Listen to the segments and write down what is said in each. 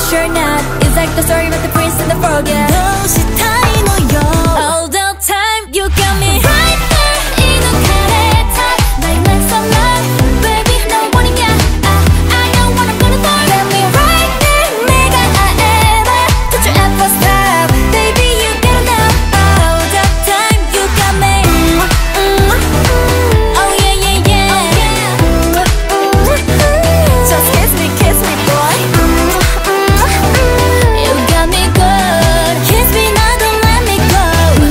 sure not. It's like the story about the prince and the frog, yeah. All the time you got me right there in the top. Like summer, baby, 너 원이냐? I know what I'm gonna do. Got me right there, 내가 ever. Don't you ever stop, baby, you gotta know. All the time you got me. Oh yeah, yeah, yeah. Just kiss me, boy. You got me good. Kiss me now, don't let me go.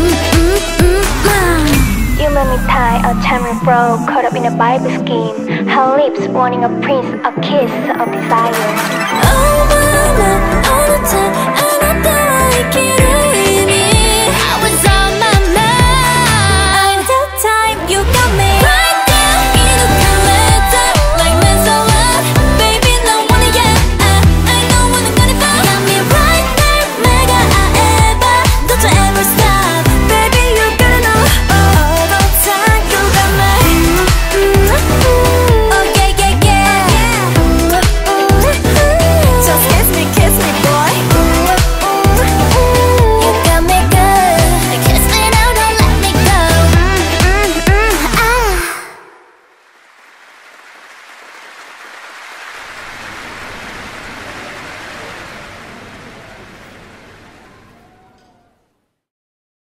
You made me tie a charming fro, caught up in a Bible scheme. Her lips wanting a prince, a kiss of desire. Oh mama, oh